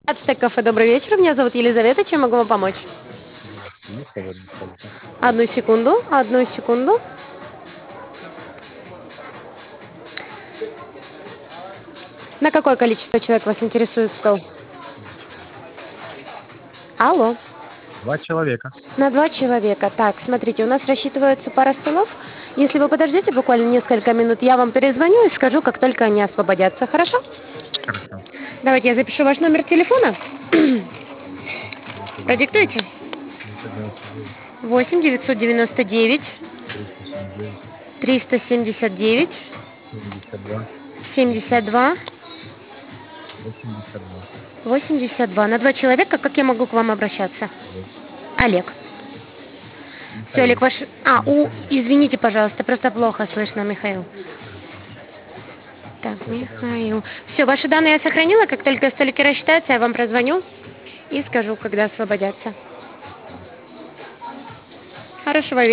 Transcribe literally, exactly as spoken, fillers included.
Ацтек кафе, добрый вечер. Меня зовут Елизавета. Чем могу вам помочь? Есть свободный столик? Одну секунду, одну секунду. На какое количество человек вас интересует стол? Алло. Два человека. На два человека. Так, смотрите, у нас рассчитывается пара столов. Если вы подождете буквально несколько минут, я вам перезвоню и скажу, как только они освободятся. Хорошо? Хорошо. Давайте я запишу ваш номер телефона. Продиктуйте. девятьсот девяносто девять, восемь девятьсот девяносто девять триста семьдесят девять, триста семьдесят девять семьдесят два, семьдесят два восемьдесят два. восемьдесят два. На два человека, как я могу к вам обращаться? Олег. Олег. Все, Олег, Михаил. ваш... А, у... Михаил. Извините, пожалуйста, просто плохо слышно, Михаил. Хорошо. Так, Все, тогда Михаил. Все, ваши данные я сохранила. Как только столики рассчитаются, я вам прозвоню и скажу, когда освободятся. хорошо. Хорошего вечера.